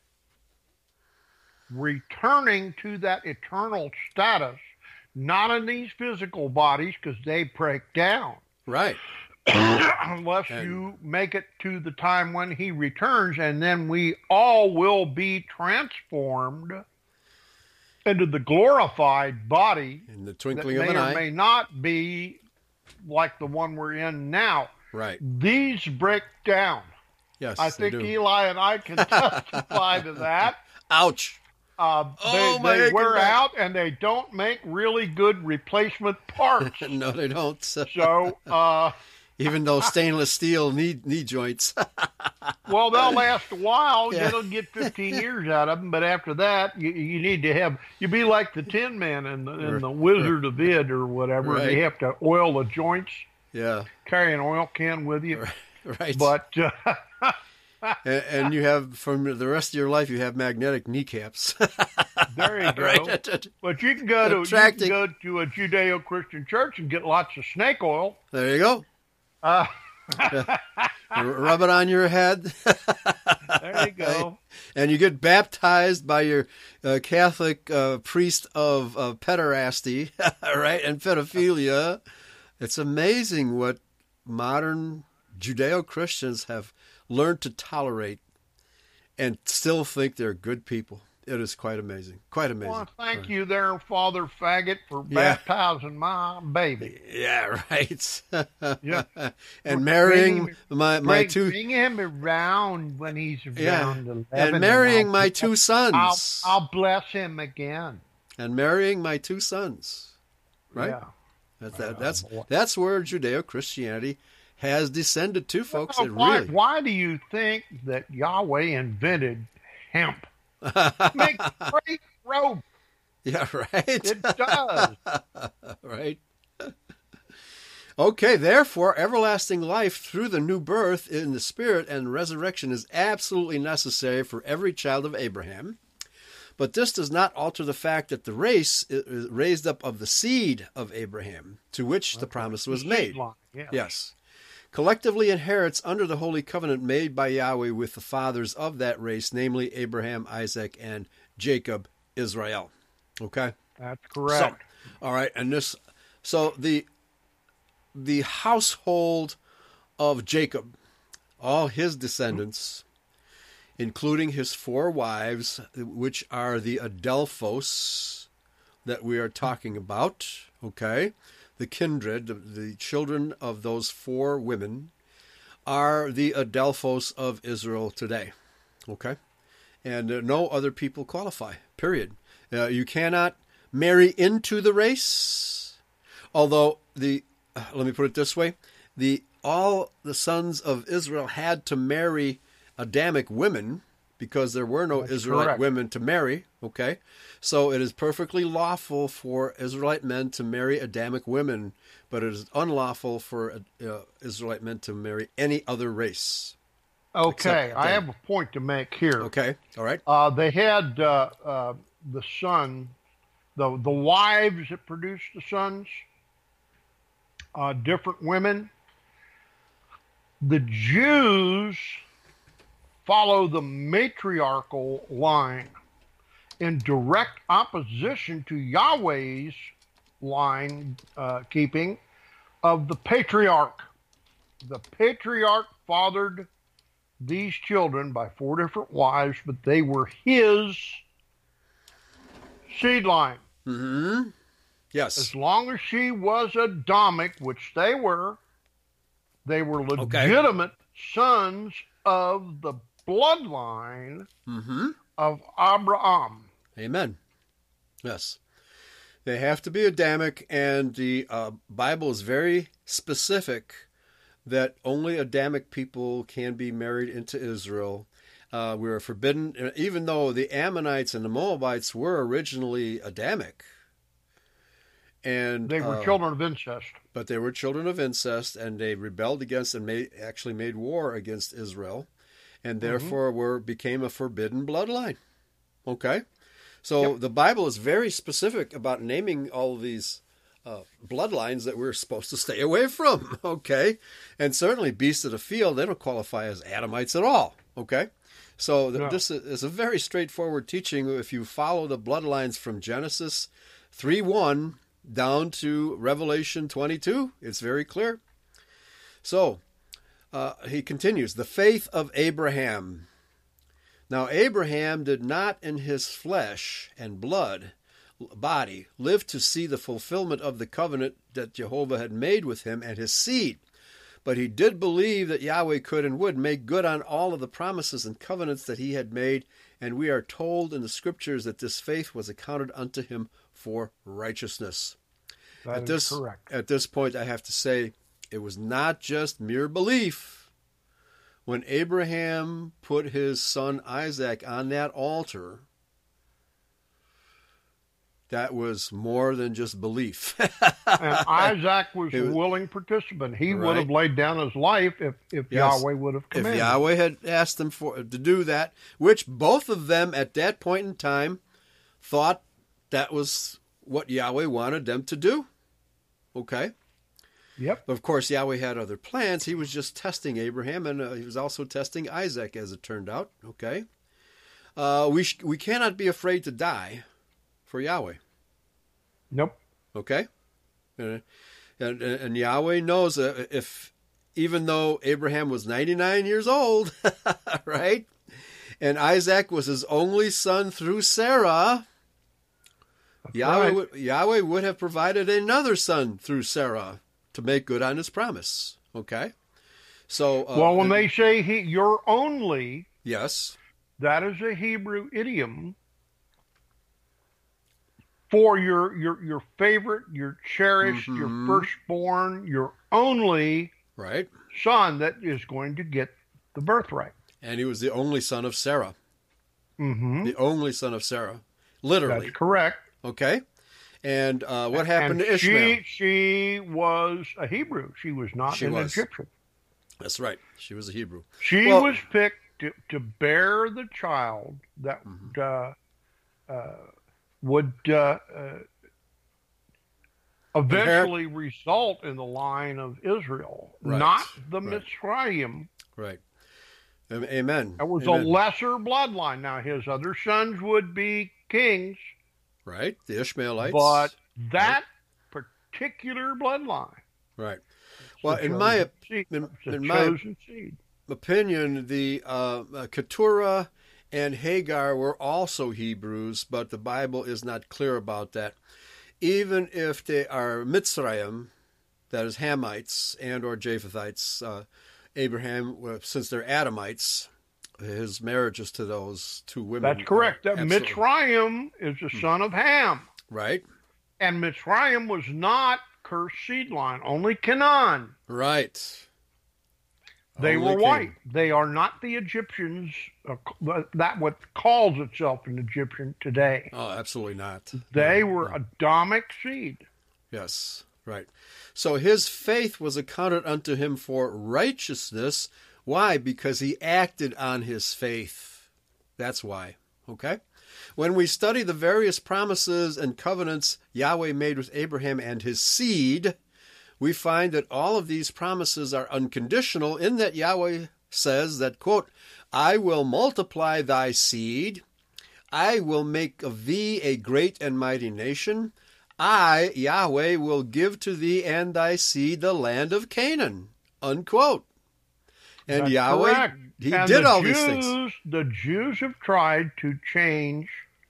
returning to that eternal status, not in these physical bodies because they break down. Right. Unless And- you make it to the time when he returns, and then we all will be transformed into the glorified body In the that twinkling may of an or eye. may not be like the one we're in now. Right. These break down. Yes, I they think do. Eli and I can testify to that. Ouch. Uh, Oh, they my they aching wear back. out, and they don't make really good replacement parts. No, they don't. So uh, even though stainless steel knee knee joints. Well, they'll last a while. Yeah. You'll get fifteen years out of them, but after that, you you need to have you be like the Tin Man and the, and the Wizard of Id or whatever. Right. They have to oil the joints. Yeah, Carry an oil can with you. right. But uh, and, and you have, from the rest of your life, you have magnetic kneecaps. there you go. Right. But you can go to you Attracting. can go to a Judeo-Christian church and get lots of snake oil. There you go. Uh, Rub it on your head. there you go. And you get baptized by your uh, Catholic uh, priest of uh, pederasty, right, and pedophilia. It's amazing what modern Judeo-Christians have learned to tolerate and still think they're good people. It is quite amazing. Quite amazing. Well, thank Right. you there, Father Faggot, for Yeah. baptizing my baby. Yeah, right. Yeah. And marrying Bring- my, my Bring, two... bring him around when he's Yeah, around eleven. and marrying I'll- my two sons. I'll, I'll bless him again. And marrying my two sons. Right? Yeah. That's that, Uh, that's boy. that's where Judeo-Christianity has descended to, folks. Well, It why, really. why do you think that Yahweh invented hemp? Makes great rope. Yeah, right. It does. Right. Okay, therefore, everlasting life through the new birth in the Spirit and resurrection is absolutely necessary for every child of Abraham. But this does not alter the fact that the race is raised up of the seed of Abraham, to which the promise was The made. seed line, yeah. Yes. Collectively inherits under the holy covenant made by Yahweh with the fathers of that race, namely Abraham, Isaac, and Jacob, Israel. Okay? That's correct. So, all right, and this, so the the household of Jacob, all his descendants, including his four wives, which are the Adelphos that we are talking about, okay? The kindred, the, the children of those four women, are the Adelphos of Israel today, okay? And uh, no other people qualify, period. Uh, you cannot marry into the race, although the, uh, let me put it this way, the all the sons of Israel had to marry Adamic women because there were no That's Israelite correct. women to marry, okay? So it is perfectly lawful for Israelite men to marry Adamic women, but it is unlawful for uh, Israelite men to marry any other race. Okay, Except I them. have a point to make here. Okay, all right? Uh, they had uh, uh, the son, the the wives that produced the sons, uh, different women. The Jews follow the matriarchal line in direct opposition to Yahweh's line uh, keeping of the patriarch. The patriarch fathered these children by four different wives, but they were his seed line. Mm-hmm. Yes. As long as she was Adamic, which they were, they were Okay. legitimate sons of the bloodline Mm-hmm. of Abraham. Amen. Yes. They have to be Adamic, and the uh, Bible is very specific that only Adamic people can be married into Israel. Uh, we are forbidden, even though the Ammonites and the Moabites were originally Adamic. And They were uh, children of incest. but they were children of incest, and they rebelled against and made, actually made war against Israel, and therefore were became a forbidden bloodline. Okay? So Yep. the Bible is very specific about naming all of these uh, bloodlines that we're supposed to stay away from. Okay? And certainly beasts of the field, they don't qualify as Adamites at all. Okay? So th- No. this is a very straightforward teaching. If you follow the bloodlines from Genesis three one down to Revelation twenty-two, it's very clear. So, uh, he continues, the faith of Abraham. Now, Abraham did not in his flesh and blood, body, live to see the fulfillment of the covenant that Jehovah had made with him and his seed. But he did believe that Yahweh could and would make good on all of the promises and covenants that he had made, and we are told in the scriptures that this faith was accounted unto him for righteousness. That At is this, correct. at this point, I have to say, It was not just mere belief. When Abraham put his son Isaac on that altar, that was more than just belief. And Isaac was It a was- willing participant. He would Right. have laid down his life if, if Yes. Yahweh would have If commanded. Yahweh had asked them for to do that, which both of them at that point in time thought that was what Yahweh wanted them to do. Okay. Yep. But of course, Yahweh had other plans. He was just testing Abraham, and uh, he was also testing Isaac, as it turned out. Okay. Uh, we sh- we cannot be afraid to die for Yahweh. Nope. Okay. And and, and Yahweh knows uh, if even though Abraham was ninety-nine years old, right, and Isaac was his only son through Sarah, Yahweh, right. would, Yahweh would have provided another son through Sarah to make good on his promise. Okay? So, uh, Well, when they say he, you're only, yes, that is a Hebrew idiom for your your your favorite, your cherished, Mhm. your firstborn, your only right, son that is going to get the birthright. and he was the only son of Sarah, Mm-hmm. the only son of Sarah, literally. That's correct. Okay, and uh, what happened and to Ishmael? She, she was a Hebrew. She was not She an was. Egyptian. That's right. She was a Hebrew. She Well- was picked to, to bear the child that Mm-hmm. uh, uh, would uh, uh, eventually result in the line of Israel, Right, not the right. Mitzrayim. Right. Am- Amen. That was Amen. a lesser bloodline. Now, his other sons would be kings, Right. The Ishmaelites. but that particular bloodline, Right. Well, the in my chosen seed, in, it's a in my chosen seed. opinion, the uh, uh, Keturah and Hagar were also Hebrews, but the Bible is not clear about that. Even if they are Mitzrayim, that is Hamites and or Japhethites, uh, Abraham, well, since they're Adamites, his marriages to those two women. That's correct. are That absolutely- Mitzrayim is the son of Ham. Right. And Mitzrayim was not cursed seed line, only Canaan. Right. They Only were king. white. They are not the Egyptians, uh, that what calls itself an Egyptian today. Oh, absolutely not. They No, were no. Adamic seed. Yes, right. So his faith was accounted unto him for righteousness. Why? Because he acted on his faith. That's why. Okay? When we study the various promises and covenants Yahweh made with Abraham and his seed, we find that all of these promises are unconditional in that Yahweh says that, quote, I will multiply thy seed, I will make of thee a great and mighty nation, I, Yahweh, will give to thee and thy seed the land of Canaan, unquote. And That's Yahweh, correct. he And did the all Jews, these things. The Jews have tried to change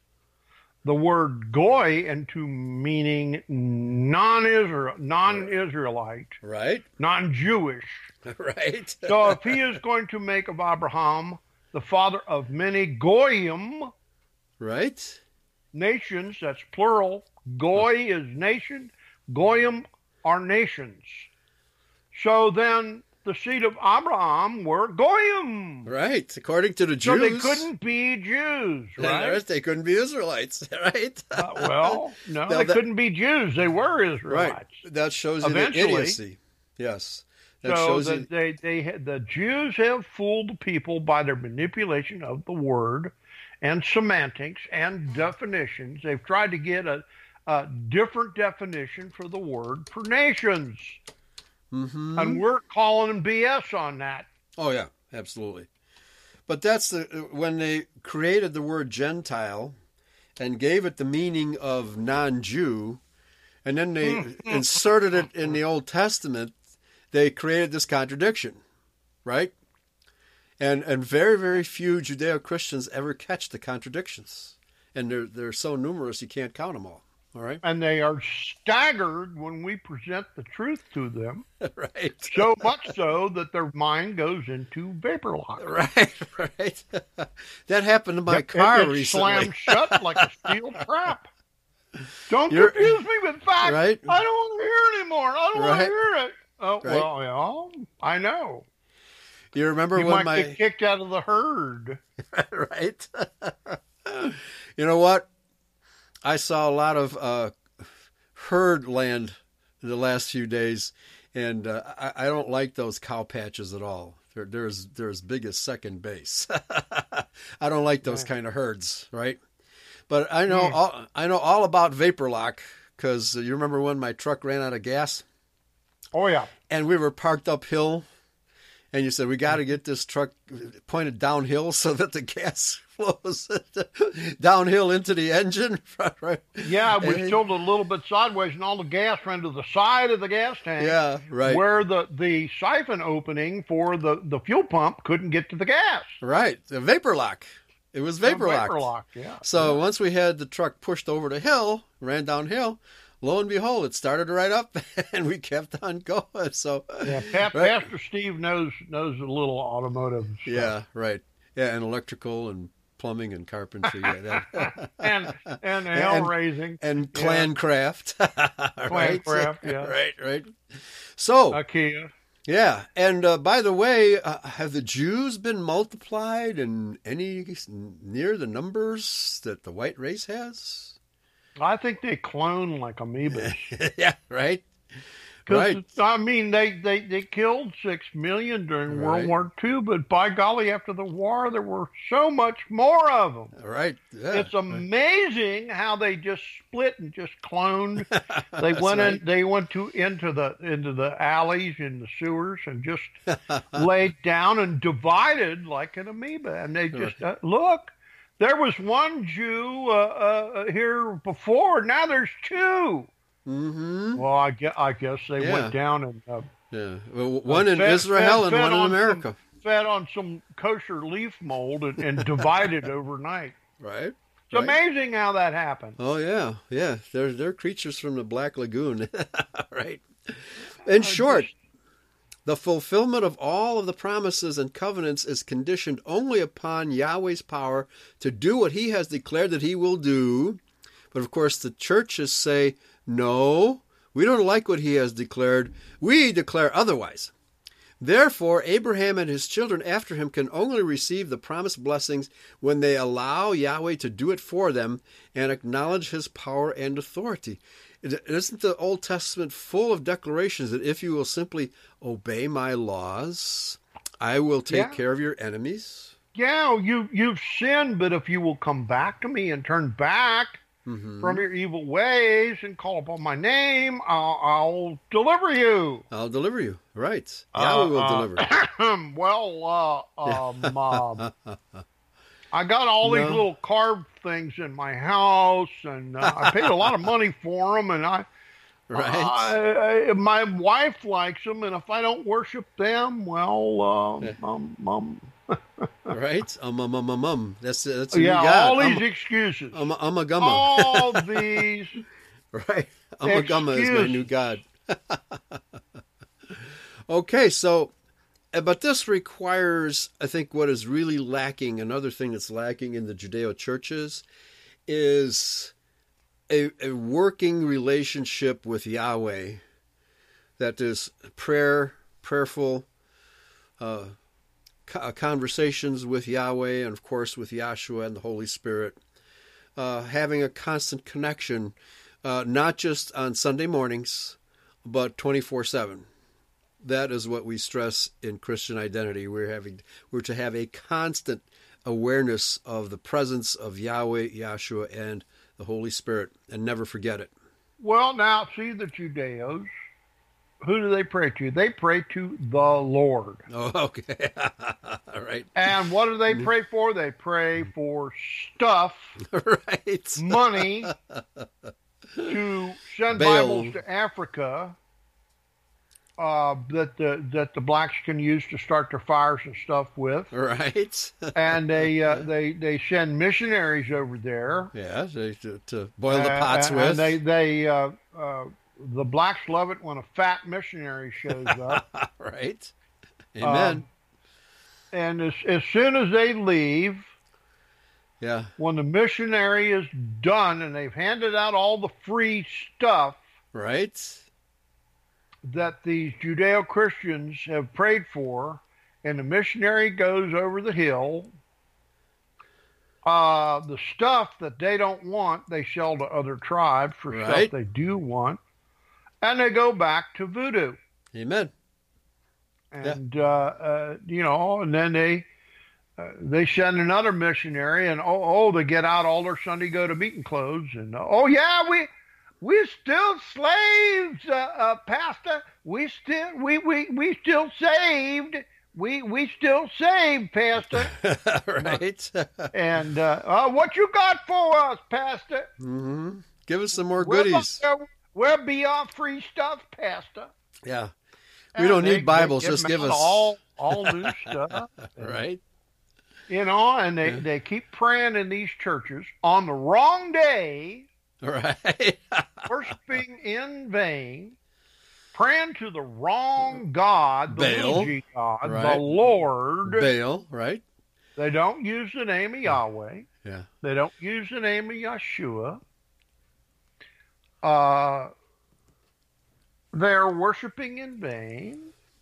the word goy into meaning non-Israel, non-Israelite, Right? non-Jewish. Right? So if he is going to make of Abraham the father of many goyim, Right? nations, that's plural. Goy is nation. Goyim are nations. So then the seed of Abraham were goyim. Right. According to the So Jews. they couldn't be Jews, right? They couldn't be Israelites, right? Uh, well, no, Now they that- couldn't be Jews. They were Right. Israelites. That shows you the Eventually. idiocy. Yes. That So shows that you. they, they, had- the Jews have fooled the people by their manipulation of the word and semantics and definitions. They've tried to get a, a different definition for the word for nations. Mhm. And we're calling them B S on that. Oh yeah, absolutely. But that's the when they created the word Gentile and gave it the meaning of non-Jew, and then they inserted it in the Old Testament, they created this contradiction, right? And and very very few Judeo-Christians ever catch the contradictions, and they're they're so numerous you can't count them all. All right, And they are staggered when we present the truth to them, right, so much so that their mind goes into vapor lock. right, right. That happened to my It- car it, recently. slammed shut like a steel trap. Don't You're- confuse me with facts. Right. I don't want to hear it anymore. I don't want Right. to hear it. Oh, right? well, yeah, I know. You remember You when might my get kicked out of the herd. right? You know what? I saw a lot of uh, herd land in the last few days, and uh, I, I don't like those cow patches at all. They're, they're, as, they're as big as second base. I don't like those Yeah. kind of herds, right? But I know Mm. all, I know all about vapor lock because you remember when my truck ran out of gas Oh, yeah. and we were parked uphill, and you said we got to get this truck pointed downhill so that the gas flows downhill into the engine, right? Yeah, we And- tilted a little bit sideways, and all the gas ran to the side of the gas tank. Yeah, right. Where the, the siphon opening for the, the fuel pump couldn't get to the gas. Right, the vapor lock. It was vapor locked. Vapor locked, yeah. So yeah. once we had the truck pushed over the hill, ran downhill, lo and behold, it started right up, and we kept on going. So Yeah, Pa- right. Pastor Steve knows knows a little automotive stuff. Yeah, right. Yeah, and electrical and plumbing and carpentry. Yeah, that. and and hell raising. and clan craft. Right? craft, yeah. Right, right. So, IKEA. yeah. And uh, by the way, uh, have the Jews been multiplied in any near the numbers that the white race has? I think they clone like amoebas. Yeah, right. 'Cause Right. it's- I mean, they, they, they killed six million during Right. World War Two, but by golly, after the war, there were so much more of them. Right. Yeah. It's amazing how they just split and just cloned. They That's went right. in. They went to into the into the alleys and the sewers and just laid down and divided like an amoeba. And they just uh, look. There was one Jew uh, uh, here before. Now there's two. Mm-hmm. Well, I guess, I guess they Yeah. went down and uh, Yeah. Well, one in fed- Israel fed- and fed one in on America. Some, fed on some kosher leaf mold and, and divided overnight. Right. It's Right. amazing how that happened. Oh yeah, yeah. They're they're creatures from the Black Lagoon, right? In short, the fulfillment of all of the promises and covenants is conditioned only upon Yahweh's power to do what He has declared that He will do. But of course, the churches say, "No, we don't like what He has declared. We declare otherwise." Therefore, Abraham and his children after him can only receive the promised blessings when they allow Yahweh to do it for them and acknowledge His power and authority. Isn't the Old Testament full of declarations that if you will simply obey my laws, I will take Yeah. care of your enemies? Yeah, you you've sinned, but if you will come back to me and turn back Mm-hmm. from your evil ways and call upon my name, I'll, I'll deliver you. I'll deliver you. Right. Yahweh will Uh, deliver. uh, well, uh, um, uh, I got all these No. little carved things in my house, and uh, I paid a lot of money for them, and I, Right. I, I, my wife likes them, and if I don't worship them, well, um, um, um, Right. Um, um, um, um, um. That's, that's a yeah, new God. all these Um, excuses, um, um, a gumma. all these. Right. Amagama is my Excuse. new god. Okay, so, uh, but this requires, I think, what is really lacking, another thing that's lacking in the Judeo churches, is a, a working relationship with Yahweh that is prayer, prayerful, uh, co- conversations with Yahweh, and of course with Yahshua and the Holy Spirit, uh, having a constant connection. Uh, not just on Sunday mornings, but twenty-four seven. That is what we stress in Christian identity. We're having we're to have a constant awareness of the presence of Yahweh, Yahshua, and the Holy Spirit, and never forget it. Well, now see the Judeos. Who do they pray to? They pray to the Lord. Oh, okay. All right. And what do they pray for? They pray for stuff, Right. money, to send Bail. Bibles to Africa uh, that the that the blacks can use to start their fires and stuff with. Right. And they uh, they they send missionaries over there. Yeah, to, to, to boil the Uh, pots and with. they they uh, uh, the blacks love it when a fat missionary shows up. Right. Amen. Um, and as as soon as they leave, yeah. when the missionary is done and they've handed out all the free stuff, Right. that these Judeo-Christians have prayed for, and the missionary goes over the hill, uh, the stuff that they don't want, they sell to other tribes for Right. stuff they do want, and they go back to voodoo. Amen. And, yeah. uh, uh, you know, and then they uh, they send another missionary, and, oh, oh, they get out all their Sunday go-to-meeting clothes, and, uh, oh, yeah, we... We're still slaves, uh, uh, Pastor. We still, we, we, we still saved. We, we still saved, Pastor. Right. And uh, uh, what you got for us, Pastor? Mm-hmm. Give us some more We're goodies. We're, we're beyond free stuff, Pastor. Yeah. We And don't they- need Bibles. they Just them give out us. all, all new stuff. Right. You know, and they, Yeah. they keep praying in these churches on the wrong day. Right. Worshiping in vain, praying to the wrong God, the Baal, little g God, right. the Lord. Baal, right? They don't use the name of Yahweh. Yeah. They don't use the name of Yeshua. Uh, they're worshiping in vain,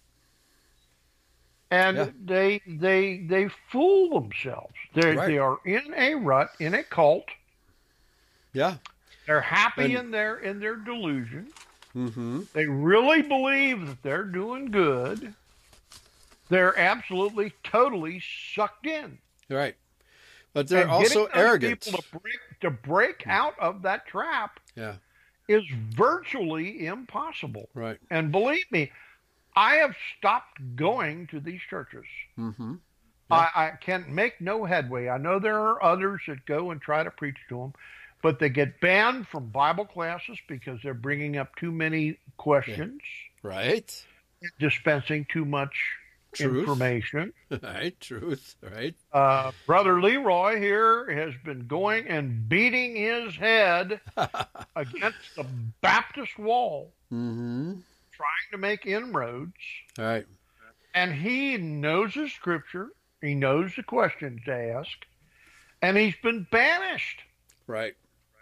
and Yeah. they they they fool themselves. They Right. they are in a rut, in a cult. Yeah. They're happy And- in their in their delusion. Mm-hmm. They really believe that they're doing good. They're absolutely, totally sucked in. Right. But they're And also getting those arrogant. people to break, to break out of that trap Yeah. is virtually impossible. Right. And believe me, I have stopped going to these churches. Mm-hmm. I, I can make no headway. I know there are others that go and try to preach to them, but they get banned from Bible classes because they're bringing up too many questions, Right. dispensing too much Truth. information. Right. Truth. Right. Uh, Brother Leroy here has been going and beating his head against the Baptist wall, Mm-hmm. trying to make inroads. All right. And he knows his scripture. He knows the questions to ask. And he's been banished. Right.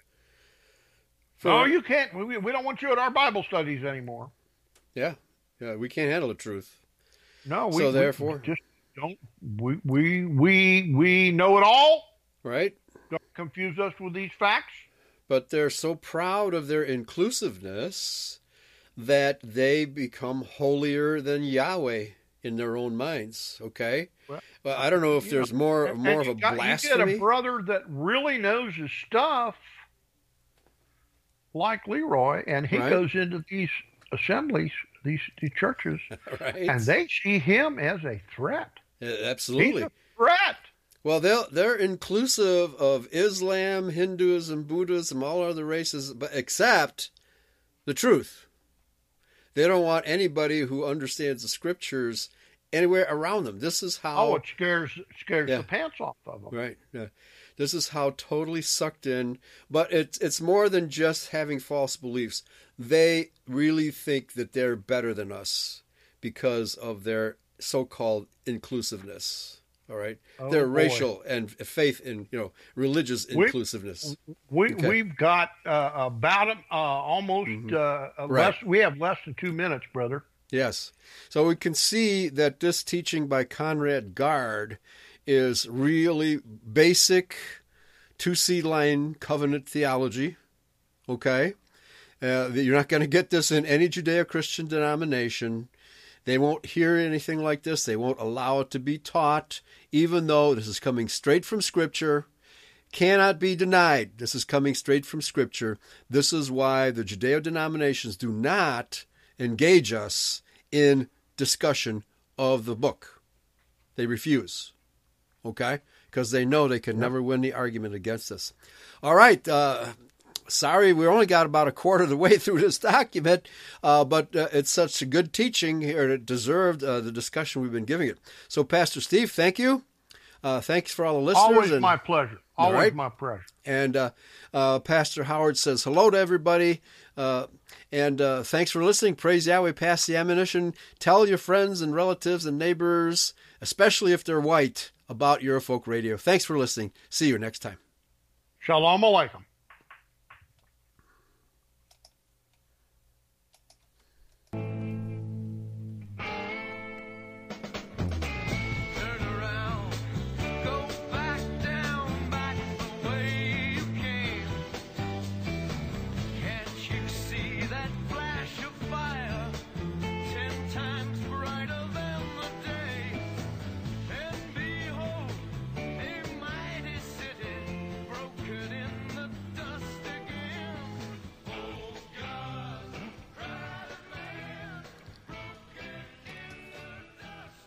Oh, you can't. We, we don't want you at our Bible studies anymore. Yeah. Yeah. We can't handle the truth. No, we, So we therefore- just don't. We, we, we, we know it all. Right. Don't confuse us with these facts. But they're so proud of their inclusiveness that they become holier than Yahweh in their own minds. Okay. Well, Well, I don't know if there's more And more of you a got- You blasphemy. get a brother that really knows his stuff, like Leroy, and he Right. goes into these assemblies, these, these churches, Right. and they see him as a threat. Yeah, He's absolutely. a threat. Well, they're they're inclusive of Islam, Hinduism, Buddhism, all other races, but except the truth. They don't want anybody who understands the scriptures anywhere around them. This is how. Oh, it scares scares Yeah. the pants off of them. Right. Yeah. This is how totally sucked in. But it's it's more than just having false beliefs. They really think that they're better than us because of their so-called inclusiveness. All right. Oh, their boy. racial and faith in, you know, religious We- inclusiveness. We Okay. we've got uh, about uh, almost Mhm. uh, Right. less. We have less than two minutes, brother. Yes. So we can see that this teaching by Conrad Gard is really basic two-seed line covenant theology. Okay? Uh, you're not going to get this in any Judeo-Christian denomination. They won't hear anything like this. They won't allow it to be taught, even though this is coming straight from Scripture. Cannot be denied. This is coming straight from Scripture. This is why the Judeo denominations do not engage us in discussion of the book. They refuse. Okay? Because they know they can never win the argument against us. All right. Uh, sorry, we only got about a quarter of the way through this document, uh, but uh, it's such a good teaching here. It deserved uh, the discussion we've been giving it. So, Pastor Steve, thank you. Uh, thanks for all the listeners. Always and, my pleasure. All Always right. my pleasure. And uh, uh, Pastor Howard says hello to everybody. Uh, and uh, thanks for listening. Praise Yahweh. Pass the ammunition. Tell your friends and relatives and neighbors, especially if they're white, about Eurofolk Radio. Thanks for listening. See you next time. Shalom Aleichem.